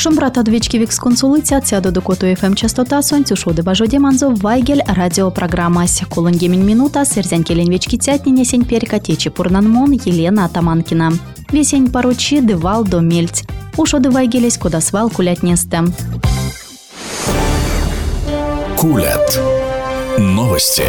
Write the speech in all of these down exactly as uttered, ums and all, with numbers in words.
Шумбрат адвечки викс консулыця цяду до коту эф эм частота сонцю шоды бажоде манзо вайгель радиопрограммась. Кулынгемин минута сырзян келен вечки тятнине сень перекатечи пурнанмон Елена Атаманкина. Весень поручи дывал до мельть. Ушоды вайгелесь куда свал кулять нестем. Кулят. Новости.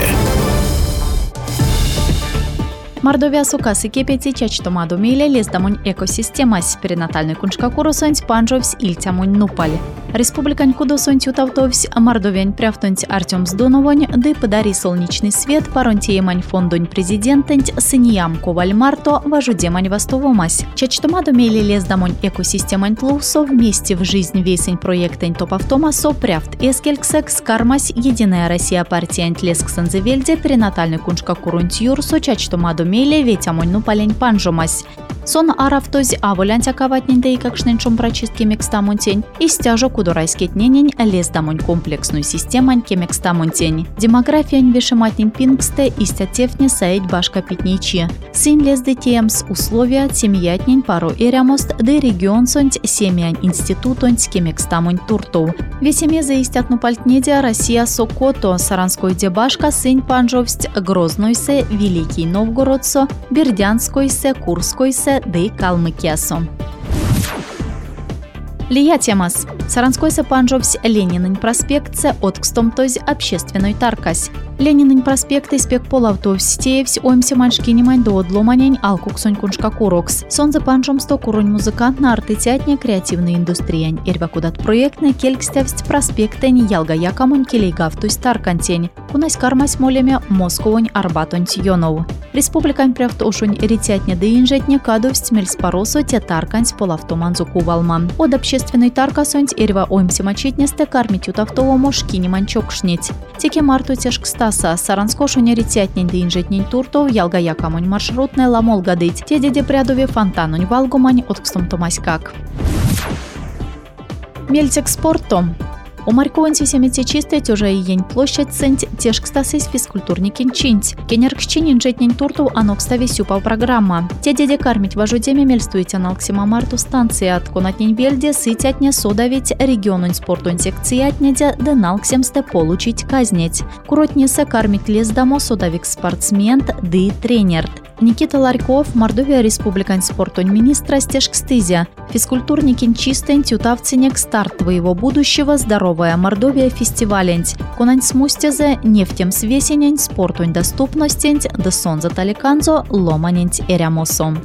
Мордовия сукасы кепети чачтомаду миле лездамунь экосистемась. Перинатальный куншкакуру сонть панжовсь ильтямунь нупаль. Республикань кудо сонть утавтовсь, а мордовянь пряфтонть Артем Сдоновонь, да подари солнечный свет паронтиемань фондонь президентонть сыньям коваль марто важудемань востовомась. Чачтомаду миле лездамунь экосистемань тлусо вместе в жизнь весень проектонь топавтомасо пряфт эскельксекс кармась Единая Россия партиянь лесксанзевельде перинатальный куншкакурунть юрсо чачтомаду миле ветямунь нупалень панжомась. Сон аравтоз аволянтя каватнинда и какшненчом прочистки мекстамунтень и стяжо кудурайскетненень лездамунь комплексную системань кемекстамунтень. Демографиянь вешематнин пингсте и стятевне саить башка питничи. Сын лездетиемс условия семьятнень пару эрямост да регион сонть семьянь институтонть кемекстамунь турту. Весеме заистят нупальтнедя Россия Сокото, Саранской дебашка сын панжовсть Грознойсе, Великий Новгородсо, Бердянскойсе, Курскойсе, да и Калмыкиасо. Лия темас. Саранскойсе панжовсь Ленинин проспектце откстомтоз общественной таркась. Ленинин проспект испек полавтовсь теевсь оймсе маншкинимань до одломанень алкуксонь куншкакурокс. Сонзе панжомсто курунь музыкантна артытятня креативной индустриянь. Эрвакудат проектне келькстевсть проспектень ялга якамонь келейгавтусь таркантень. Кунась кармась молеме Московонь Арбатонть Йонов. Республикань пряфт ошунь ритятня да инжетня кадовсть мельспоросо те тарканць полавтоманзу кувалман. От общественной таркасонть эрва оймсе мачетнесте кармить утавтово мошкинимань чокшнеть. Теке марту тяжкстаса саранскошуня ритятнень да инжетнень туртов ялга якамонь маршрутная ламол гадыть. Те деде прядове фонтанонь валгумань откстомтомаськак. Мельтек спортом. У Марькованти семете чистая тёжа и ень площадь центь тешкстасись физкультурникин чинть. Кенеркщинин жетнень турту анокстави сюпал программа. Те деде кармить важудеме мельстуете налксима марту станции от конатнень бельде сытятня содавить регионунь спортунь секциятнедя да налксемсте получить казнеть. Куротнесе кармить лездамо содавик спортсмен да и тренер. Никита Ларьков, Мордовия республикань спортунь министра стешкстызя. Физкультурникин чистень тютавценек старт твоего будущего здоровая Мордовия фестивалень. Конань смустезе нефтем свесенень спортунь доступностень да сонза таликанзо ломанень эрямосом.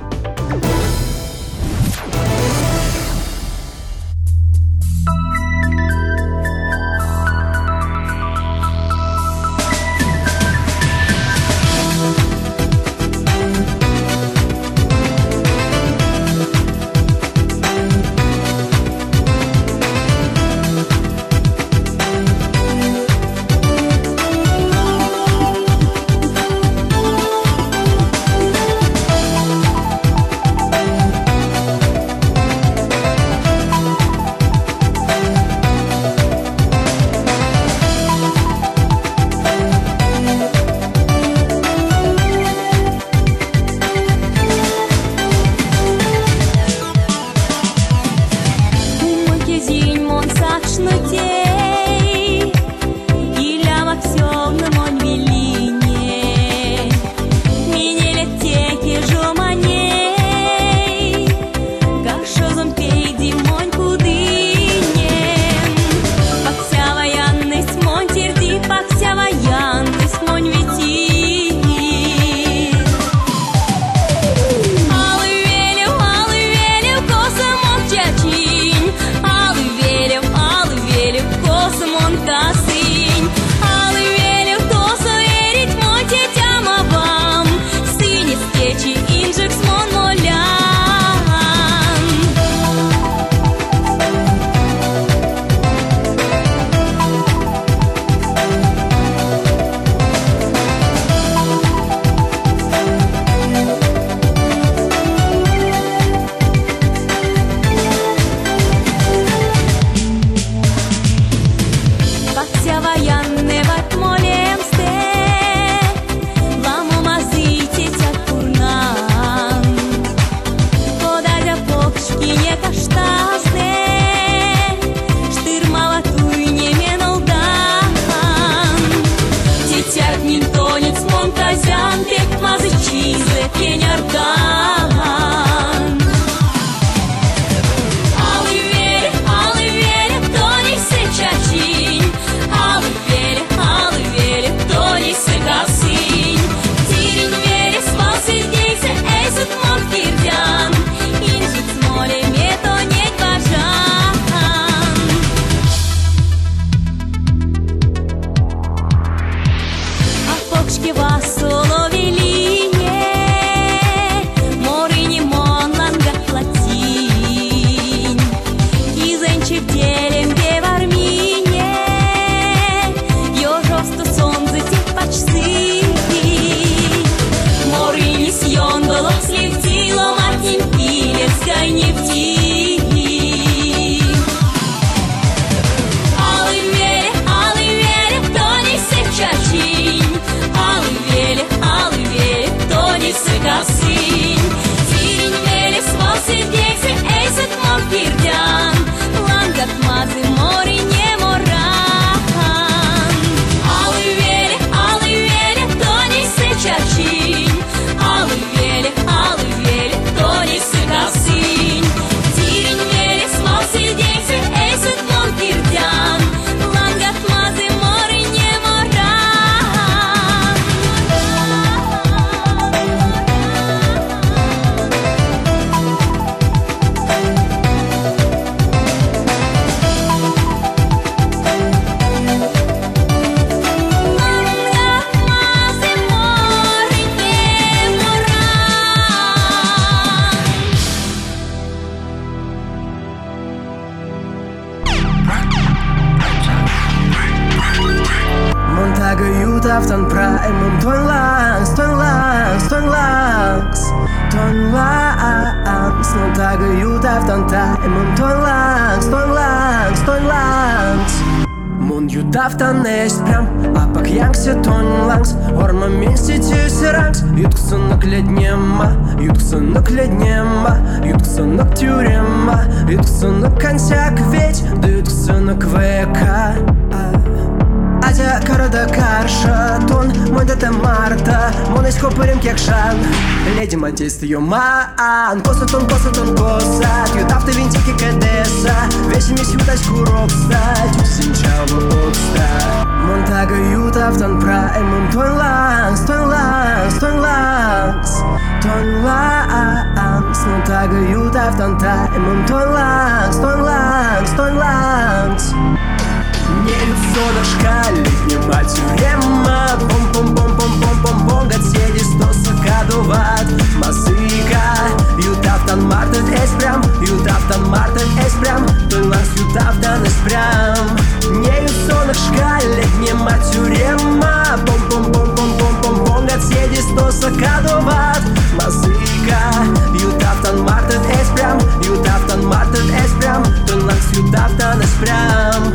Montaga jutaftan praimum ton langs, ton langs, ton langs, ton langs. Montaga jutaftan praimum ton langs, ton langs, ton langs. Mun jutaftan est prям, а pakjankse ton langs. Orma minstitusi rangs, jutksannak lednema, jutksannak lednema, jutksannak tjurema, jutksannak консяк ведь, да jutksannak veka. Атя карада карша, тон, мой дата марта, монесь копарем кекшан, леди мантист юман, коса тон, коса тон, коса, ютафта винтики кадеса, весимись ютась курок стать, усинчава отста. Монтага ютафтан праимум тон ланс, тон ланс, тон ланс, тон ланс. Монтага ютафтан праимум тон ланс, тон ланс, тон ланс. Не лицо на шкале, не матюрема. Пом-пом-пом-пом-пом-пом-пом, гадседи сто сакадуват. Мазыка, ютафтан мартен эспрям, ютафтан мартен эспрям, той ланс ютафтан эспрям. Не лицо на шкале, не матюрема. Пом-пом-пом-пом-пом-пом-пом, гадседи сто сакадуват. Мазыка, ютафтан мартен эспрям, ютафтан мартен эспрям, той ланс ютафтан эспрям.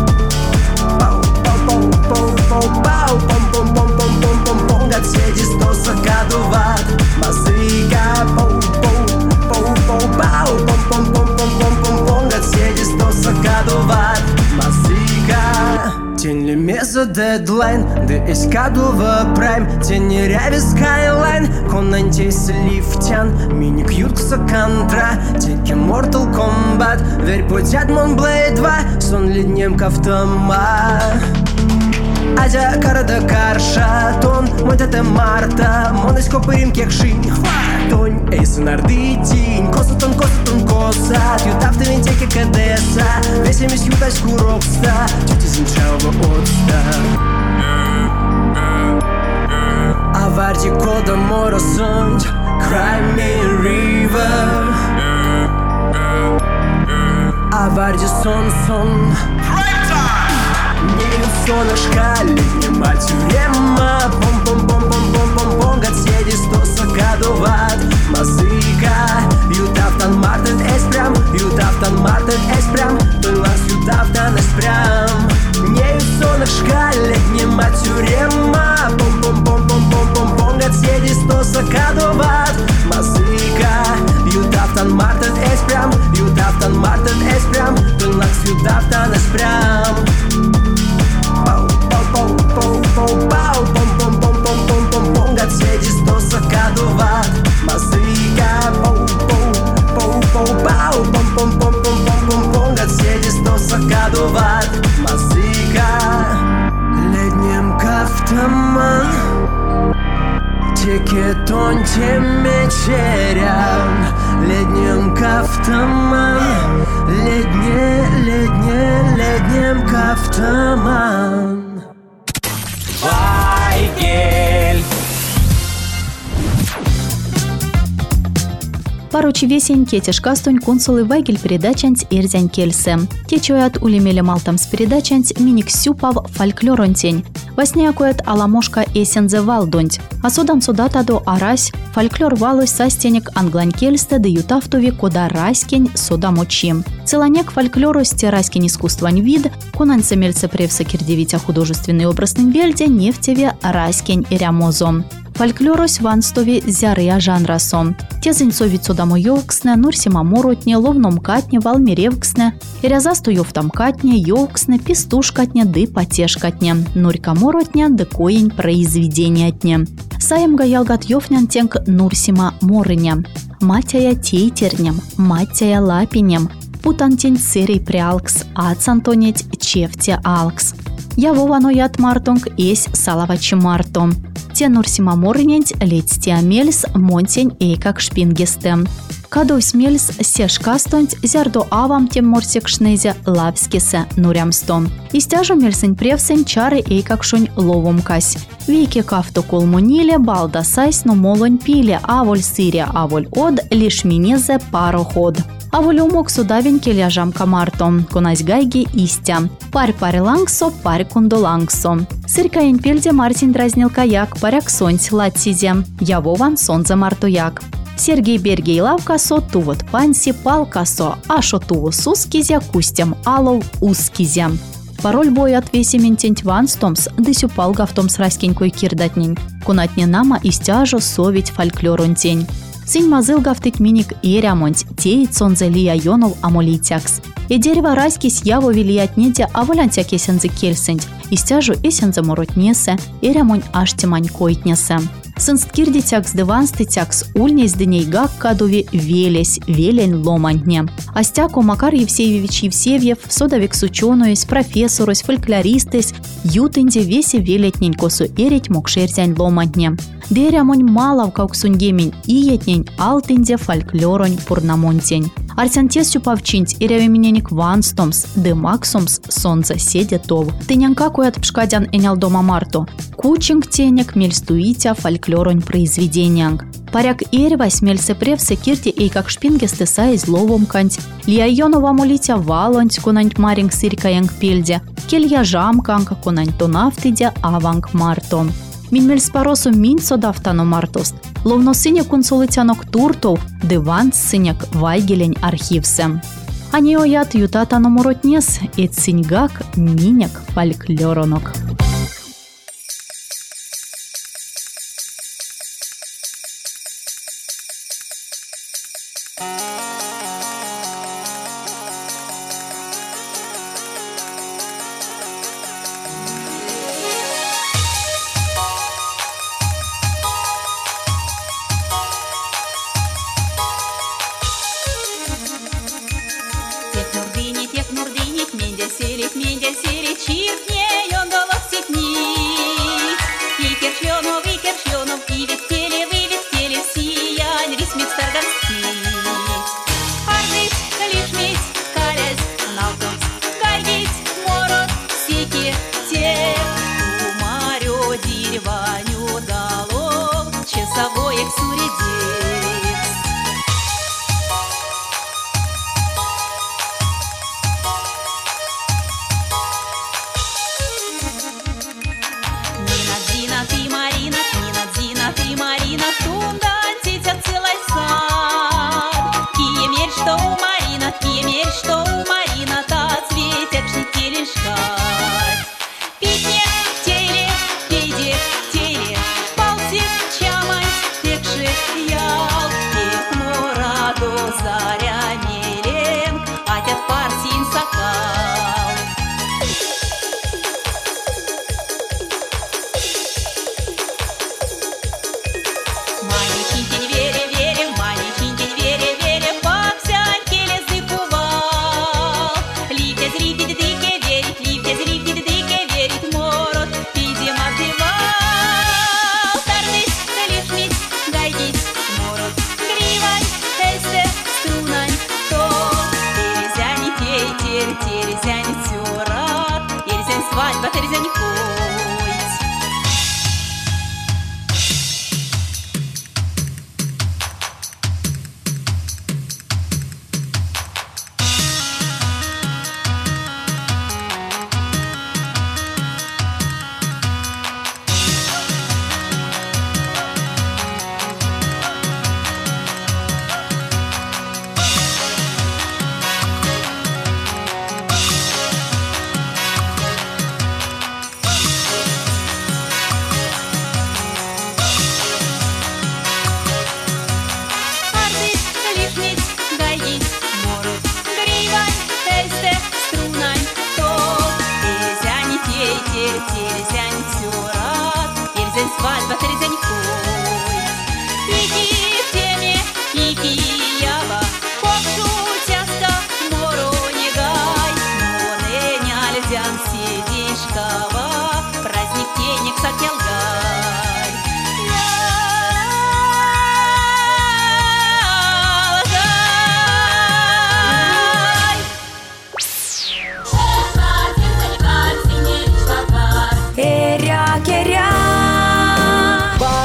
Пау-пау-пау-пау-пау, пом-пом-пом-пом-пом-пом-пом, гадседи сто сакадуват. Мазыка, пау-пау-пау-пау-пау, пом-пом-пом-пом-пом-пом-пом, гадседи сто сакадуват. Мазыка. Тень лемеза дедлайн, да эскадува прайм, тень ряви скайлайн, конантейс лифтян, мини кьюткса контра, теки Mortal Kombat, верь путят Монблейд два, сон леднем кафтама. Адя карада карша, тон, мой дата марта, монесь копарим кекшин, тонь, эйсы нарды тинь, коса тон, коса тон, коса, ютафта винтеки кадеса, весимись ютась курокста, тюти зинчава отста. Аварди кода мора сонь, cry me river. Аварди сон сон. Не лицо на шкале, не матюрема. Пом-пом-пом-пом-пом-пом-пом, гадседи сто сакадуват. Мазыка, ютафтан мартен эспрям, ютафтан мартен эспрям, той ланс ютафтан эспрям. Не лицо на шкале, не матюрема. Пом-пом-пом-пом-пом-пом-пом, гадседи сто сакадуват. Мазыка, ютафтан мартен эспрям, ютафтан мартен эспрям, той ланс ютафтан эспрям. Пау-пау-пау-пау-пау, пом-пом-пом-пом-пом-пом, гадседи сто сакадуват. Мазыка, пау-пау-пау-пау, пом-пом-пом-пом-пом-пом, гадседи сто сакадуват. Мазыка. Леднем кафтаман, теке тон темечерям. Леднем кафтаман, ледне, ледне, леднем кафтаман. Вайгель. Парочи весень кетеш кастонь консулы Вайгель передачанц эрзянь кельсе. Течуят улемеле малтамс передачанц миник сюпав фольклоронтень. Восняякует аламошка эсензе валдонть. А содан судатаду арась фольклор валось састенек англань кельсте да ютавтови кода раськень сода мочим. Целанек фольклору стераськень искусствань вид, конанце мельце превса кирдевитя художественный образный вельде нефтеве раськень и рямозом. Фольклорось ванстове зярыя жанрасом. Тезенцовит содамо йолксне, нурсима моротне, ловном катне, валмиревксне, ирязасту йофтам катне, йолксне, пистуш катне, ды потеш катне, нурька моротне, ды коень произведения тне. Саем гаялгат йофнян тенк нурсима морыня. Матяя тейтернем, матяя лапинем, путантень церей прялкс, ацантонеть чефте алкс. Я вовано ят мартонг есь салавачи мартом. Те нурсима морыненть летсти амельс монтень эйкак шпингестем. Кадовсь мельс сеш кастонть зярдо авам тем морсек шнезе лавскесе нурямстон. Истяжу мельсень превсень чары эйкак шонь ловом кась. Вейке кафто колмониле балда сайс но молонь пиле аволь сыре аволь од лишь минезе пароход. А волюмок судавень келяжам камарто, конась гайги истя. Парь парь лангсо, парь кундолангсо. Сыркаень пельде Мартин дразнил каяк, паряк сонць латсизе. Я вован сонзе мартояк. Сергей Бергей лавкасо, тувот панси палкасо, а шо туво сускизе, кустям алов ускизе. Пароль бой отвеси ментенть ванстомс, дысю палгавтомс раскенькой кирдатнень. Кунатне нама истяжо совить фольклоронтень. Сынь мазылгавтык миник эрямонть, теет сонзе лия йонов амолитякс. И дерево раскись яво вилиятнеде аволянтяк есензе кельсенть, истяжо есензе моротнесе, эрямонь аштемань койтнесе. Сынсткирдитякс деванститякс ульнесь дней гак кадуви велесь, велень ломантне. Астяко Макар Евсеевич Евсевьев, содавик сучонуясь, профессорось, фольклористесь, ютынде весе велетненькосу эрить мокшерзянь ломантне. Дерямонь малав кауксунгемень иетнень алтынде фольклоронь пурнамонтень. Арсантесю павчинть ирявимененик ванстомс, демаксомс сонца седетов. Тынянка куят пшкадян энял дома марту. Кучинг тенек мельстуитя фольклоронь произведениян. Паряк эрва смельце превсе кирти эй как шпингесте са из ловом канць. Лияйонова молитя валонть конанть маринг сыркаянг пельде. Келья жамканг конанть тонафтыде аванг марто. Минмель спаросу минь содафтану мартост. Ловно сыня консолитянок туртов, диван сыняк вайгелень архивсе. Они оят ютатану моротнес, и циньгак миняк фольклоронок.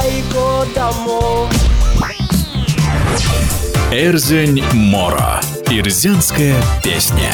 Эрзень мора. Ирзянская песня.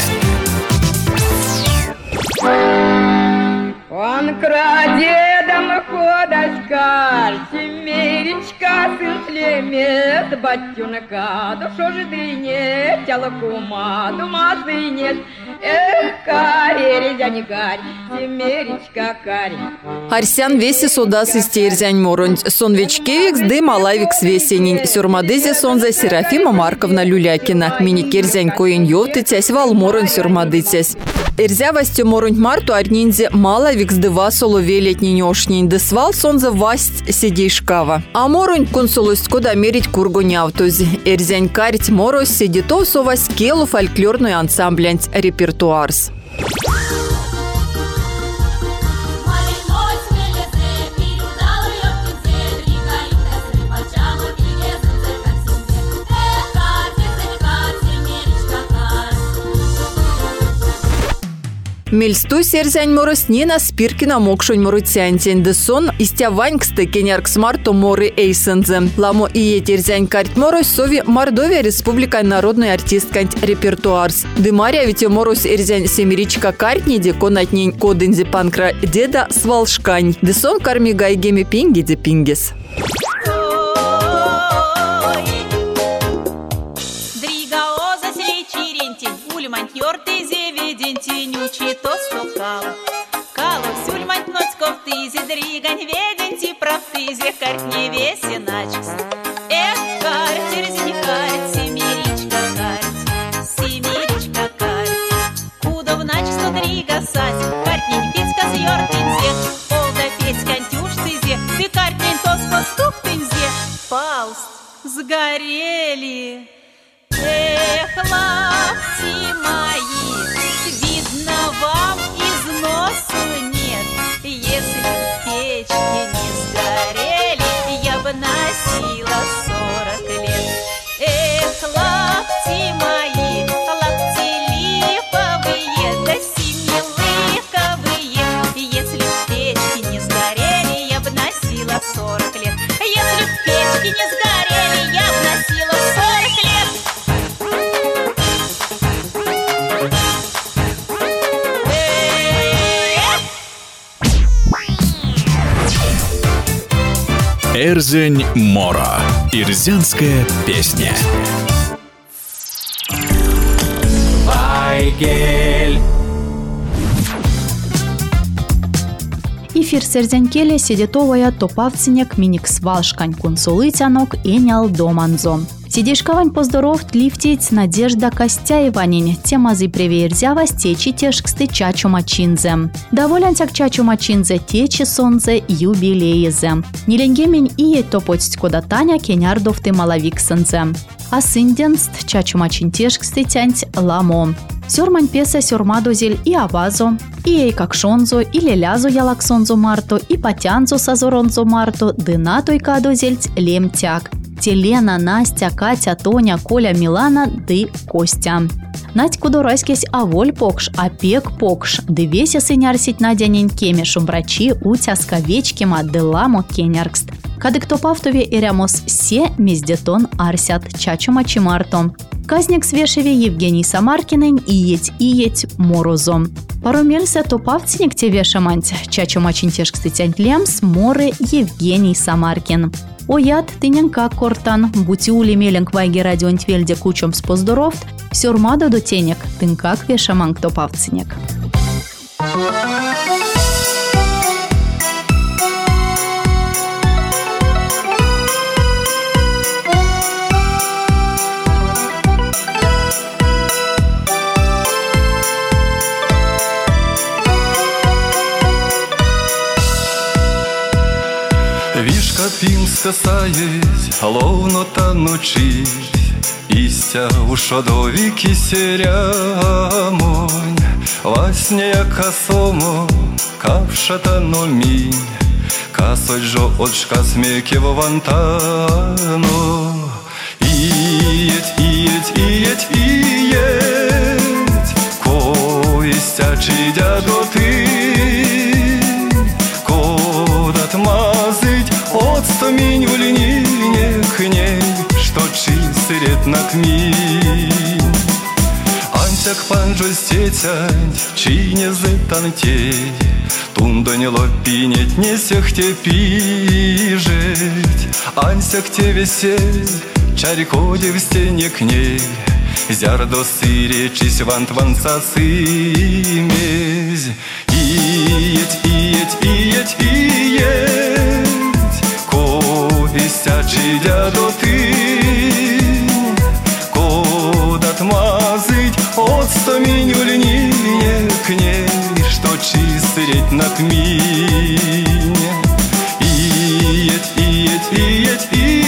Он крадедом ходочка, семеречка, сын шлемет, батюнка, душу же дынет, тяло кума, дума дынет. Эх, карь, резяни карь, семеречка карь. Арсян веси содас истерзянь моронь, сон вечкевикс ды малавикс весенень, сюрмадызе сонза Серафима Марковна Люлякина, мини-керзянь коин йовтыцясь, вал моронь сюрмадыцясь. Эрзя вастю моронь марту арнинзе малавикс ды васолу велетнень ошнень, ды свал сонза васть сидейшкава. А моронь консулость кода мерить кургонявтузи. Эрзянь карить морось сидитов совась келу фольклорную ансамблянь репертуарс. Мельсту серзянь морос не на спиркина мокшунь морыцянтень, да сон истя ваньксты кеняркс марту моры эйсензе. Ламо и етерзянь карт морос сови Мордовия республика народный артисткань репертуарс. Дымаря ведь морос эрзянь семеричка картниде конатнень кодынзе панкра деда свалшкань. Да сон карми гайгеми пинги де пингис. Тенючий то стукал, калов сюльмать ноцков тызи, дригань веденти правтызи, карт не веси начкс. Эх, карт, терзини карт, семеричка карт, семеричка карт. Куда в начкс то дрига сась, карт нень пицка с йортынзе, полда петь кантюш тызе, ты карт нень то стук тынзе. Пауст, сгорели, эх, лапти мои. Вам износу нет, если в печке не сгорели, я бы носила сорок лет. Эх, лапти мои, лапти липовые, да семилыковые, если в печке не сгорели, я бы носила сорок лет. Если в печке не сгорели, я бы носила сорок лет. Эрзянь мора. Ирзянская песня. Вайгель. Эфир серзянкеле сидетовая топавцинек миникс валшкань кунсулыцянок энял доманзо. Сидишкавань поздоровт лифтить Надежда Костяеванин. Тема зы преверзява стечи тешксты чачу мачинзе. Доволянцяк чачу мачинзе течи сонзе юбилеезе. Неленгемень ие топоцть кода Таня кенярдовты малавиксензе. А сынденст чачу мачин тешксты тянть ламо. Сёрмань песа сёрмадозель и авазо, и ей как шонзо, и лелязо ялаксонзо марто, и патянзо сазоронзо марто, дына той кадозельть лемтяк. Телена, Настя, Катя, Тоня, Коля, Милана, ды Костя. Надь кудорайскесь аволь покш, а пек покш, ды весе сынярсить надянень кеме шумбрачи утя скавечкима ды ламо кеняркст. Кадык топавтове ирямос се мездетон арсят чачума чимарто. Казник свешеве Евгений Самаркинен и еть и еть морозом. Паромельса топавцинек тебе шаманть, чачума чинтешксты тянь лемс море Евгений Самаркин. Оят тыненка кортан, бутиули меленк вайги радионтвельде кучом споздоровт, сёрмадо до тенек, тынкак вешаманк топавцинек. Вишка пінська саєць, ловно та ночить, істя у шодові кісерямонь, власне яка сомо, кавша та номінь, касось жо очка смеків вантано. Ієть, ієть, ієть, ієть, коїстя чи дядоти, кодат мазить, отстамінь в лінійне к ней, що чистирет на кмінь. як панжо стетять, чи не зитантей, тунда не лопинет, не сехте пижить, ансехте весель, чариходи в стене к ней, зярдо сыречись вант ванца сымесь. Иеть, иеть, иеть, иеть, ко истячи дядо ты, код отмазыть от сто меню линии к ней, что чистреть на кмине. Иеть, иеть, иеть,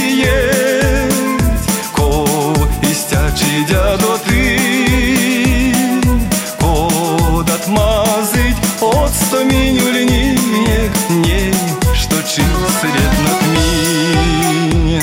иеть, ко истячи дядо ты, код отмазыть от сто меню линии к ней, что чистреть на кмине.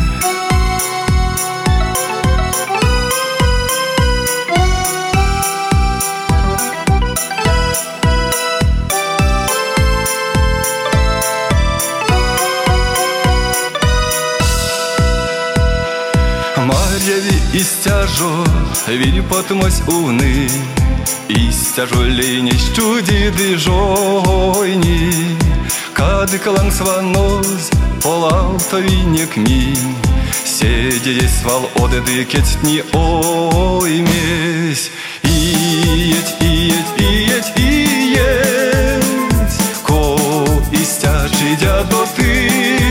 Марьяви истяжо, вильпотмось уны, истяжо ленись чудиды жойни, кады каланг сваноз, полалтовинек ми, седи свал одеды кетни оймесь. Иеть, иеть, иеть, иеть, ко истячи дядо ты,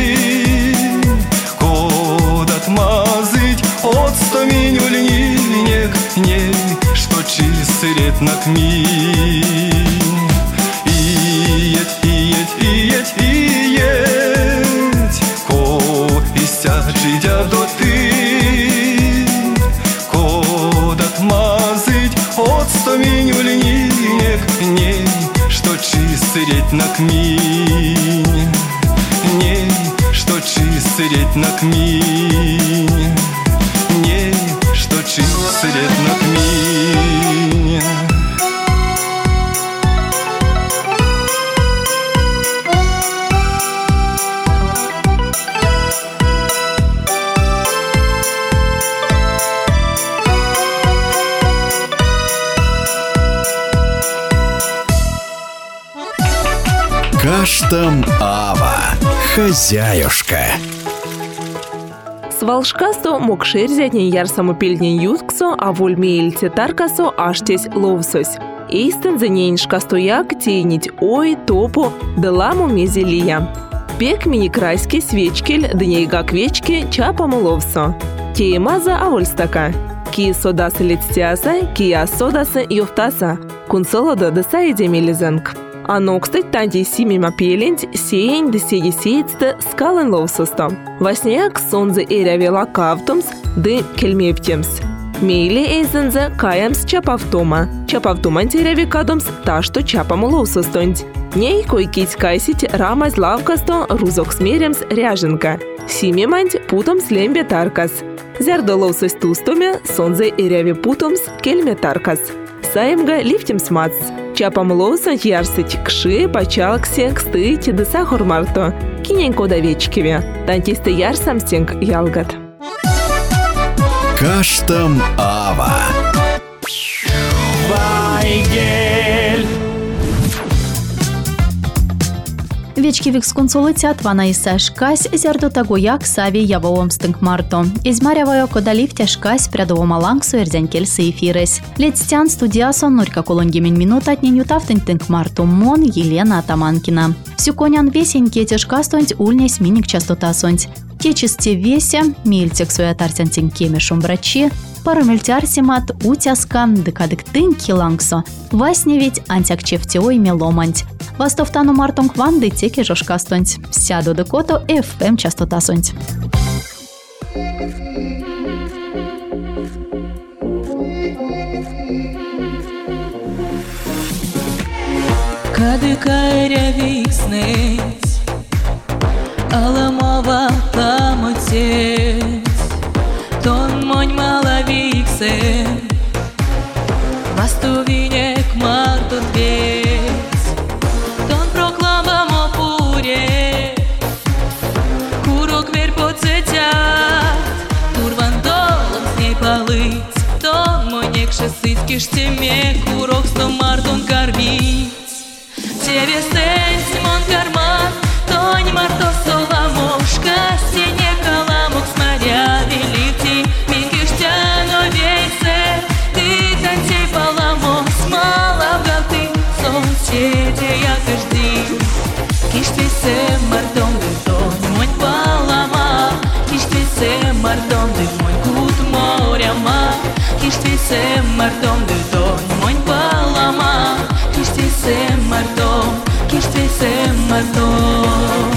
код отмазыть от сто меню линейек ней, что чистырет на кмин. Иеть, иеть, иеть, иеть, ко истячи дядо ты, код отмазыть от сто меню линейек ней, что чистырет на кмин, ней, что чистырет на кмин, ней, что чистырет на кмин. Каштам Ава, хозяюшка. Свалшкасо мокшерзятнен ярсаму пельнен ютксо, а вольмейльте таркасо аштесь ловсось. Эйстен зененшка стояк тенить ой топу деламу мезелия. Пек мини-крайски свечкель днейга квечки чапаму ловсо. Кеймаза авольстака. Ки содасы летстиаса, кия содасы юфтаса. Кунсолода деса едемелизенк. Ано, кстати, танди симима пелент, сеень де сеги сеецте скален ловсосто. Васняк сонзе эряве лакавтомс, де кельмептемс. Мейли эйзензе каямс чапавтома. Чапавтоман теряве кадомс та, что чапаму ловсостонь. Ней койкить кайсить рамаз лавкасто рузок смеремс ряженка. Симиманть путомс лембе таркас. Зярдо ловсос тустоме сонзе эряве путомс кельме таркас. Саемга лифтемс мац. Чапам лоусан ярсыть кши, пачалксе, кстыть, да сахар марто. Киненько до вечкиве. Тантисты ярсам стенг ялгат. Каштам Ава. Вайгель. Вечкивик сконсолицят вана исаш кась зярдо таго як сави явовом стынк марто. Измарявая кодалив тяжкась прядово малангсу эрзянкельсы эфирес. Летстян студиясон норька колонгемин минут отнен ютавтын тынк марто мон Елена Атаманкина. Всюконян весеньке тяжкастонть ульнесь миник частотасонть. Течисте весе, мильтек суятарсян тенкеме шумбрачи, парамельтярсимат утяска декадык тын килангсо. Васне ведь антякчевтеой меломанть. Вастовтану мартонг ванды теки жошкастонть. Сяду декото эф эм частотасонть. Кадыка рявикснеть, аламова тамотеть, тон монь малавиксе, вастувинек мартот вец, тон проклама мопуре, курок вер поцетят, турван долом с ней полыть, тон монек шесыцки киштеме курок сто мартон кармить. Тебе стенс мон карман, тонь марто соламошка, стене каламок смаря велити, мин киштяно вейсе, ты танцей паламос, мала галты, соцсети я каждый. Киштвесе мартон ты тонь мон палама, киштвесе мартон ты мон кут моряма, киштвесе мартон ты тонь мон палама, киштвесе мартон, киштвесе мартон.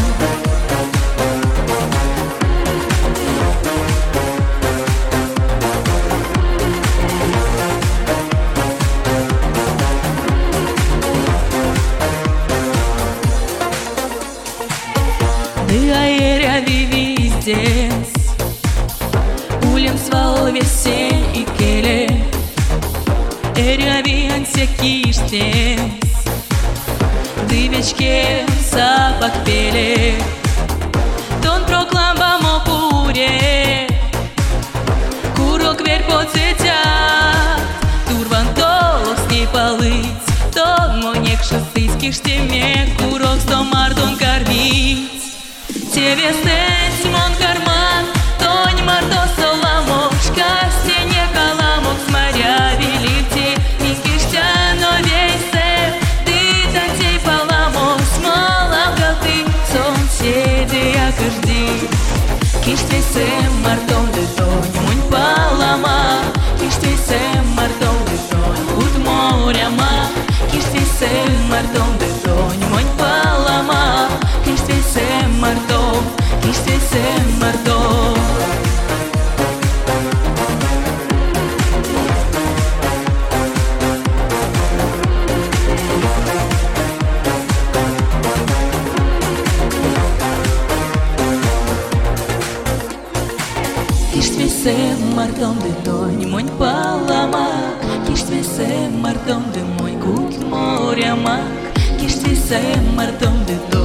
Аэра виви здесь, улем свал весен и келе, эра виан всякий штес, дывечке запах пеле, тон прокламба мокуре, курок вер поцетят, турван толос не полыть, тон монек шестыйский штеме, курок сто мартон кормить. Тебе стенс мон карман, тонь марто соламошка, стене каламок смаря велити, микиштяно вейсе, ты танцей паламос, мала галты, соцсети я каждый. Киштвесе мартон ты тонь мон палама, киштвесе мартон ты тонь кут моряма, киштвесе мартон ты тонь мон палама, киштвесе мартон, киштвесе мартон. Киштвесе мартон ты тонь мон палама, киштвесе мартон ты мой кут моряма, киштвесе мартон ты тонь.